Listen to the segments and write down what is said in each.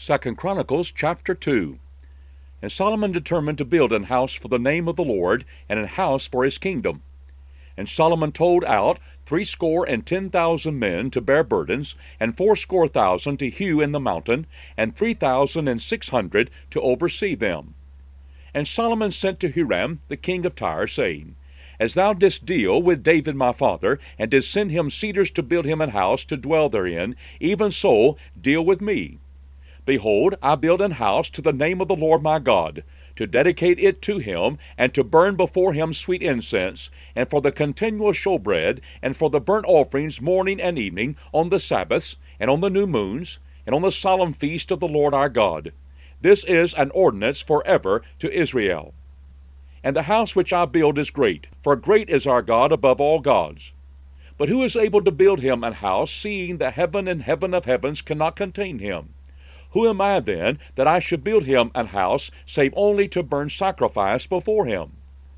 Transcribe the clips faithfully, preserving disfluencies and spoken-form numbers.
Second Chronicles chapter two. And Solomon determined to build an house for the name of the Lord, and an house for his kingdom. And Solomon told out threescore and ten thousand men to bear burdens, and fourscore thousand to hew in the mountain, and three thousand and six hundred to oversee them. And Solomon sent to Hiram the king of Tyre, saying, As thou didst deal with David my father, and didst send him cedars to build him an house to dwell therein, even so deal with me. Behold, I build an house to the name of the Lord my God, to dedicate it to him, and to burn before him sweet incense, and for the continual showbread, and for the burnt offerings morning and evening, on the Sabbaths, and on the new moons, and on the solemn feast of the Lord our God. This is an ordinance forever to Israel. And the house which I build is great, for great is our God above all gods. But who is able to build him an house, seeing the heaven and heaven of heavens cannot contain him? Who am I then, that I should build him an house, save only to burn sacrifice before him?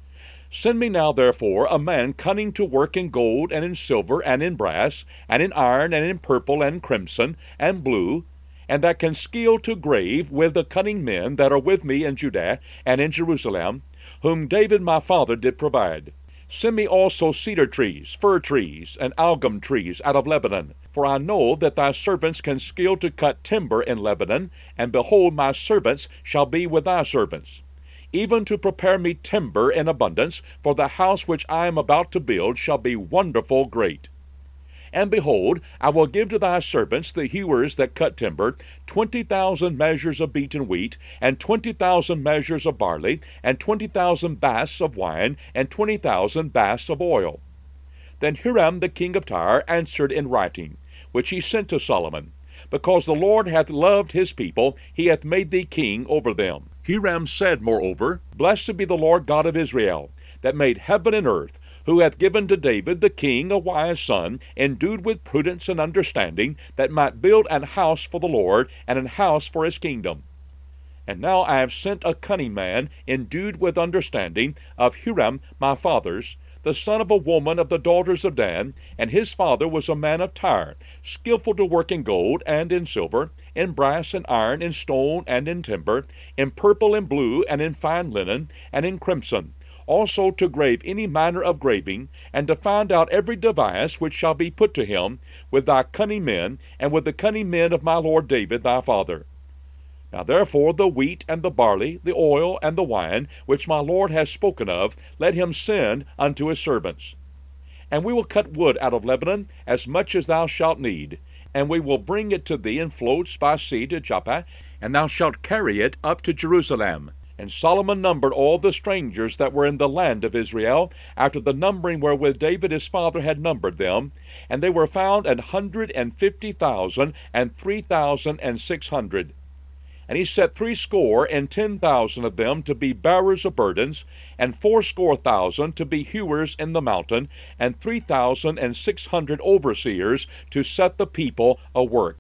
Send me now therefore a man cunning to work in gold, and in silver, and in brass, and in iron, and in purple, and crimson, and blue, and that can skill to grave with the cunning men that are with me in Judah and in Jerusalem, whom David my father did provide. Send me also cedar trees, fir trees, and algum trees out of Lebanon, for I know that thy servants can skill to cut timber in Lebanon, and behold, my servants shall be with thy servants, even to prepare me timber in abundance, for the house which I am about to build shall be wonderful great. And behold, I will give to thy servants, the hewers that cut timber, twenty thousand measures of beaten wheat, and twenty thousand measures of barley, and twenty thousand baths of wine, and twenty thousand baths of oil. Then Hiram the king of Tyre answered in writing, which he sent to Solomon, Because the Lord hath loved his people, he hath made thee king over them. Hiram said moreover, Blessed be the Lord God of Israel, that made heaven and earth, who hath given to David the king a wise son, endued with prudence and understanding, that might build an house for the Lord, and an house for his kingdom. And now I have sent a cunning man, endued with understanding, of Hiram my father's, the son of a woman of the daughters of Dan, and his father was a man of Tyre, skillful to work in gold, and in silver, in brass and iron, in stone, and in timber, in purple and blue, and in fine linen, and in crimson, also to grave any manner of graving, and to find out every device which shall be put to him, with thy cunning men, and with the cunning men of my lord David thy father. Now therefore the wheat and the barley, the oil and the wine, which my lord has spoken of, let him send unto his servants. And we will cut wood out of Lebanon, as much as thou shalt need, and we will bring it to thee in floats by sea to Joppa, and thou shalt carry it up to Jerusalem. And Solomon numbered all the strangers that were in the land of Israel, after the numbering wherewith David his father had numbered them, and they were found an hundred and fifty thousand, and three thousand and six hundred. And he set threescore and ten thousand of them to be bearers of burdens, and fourscore thousand to be hewers in the mountain, and three thousand and six hundred overseers to set the people a work.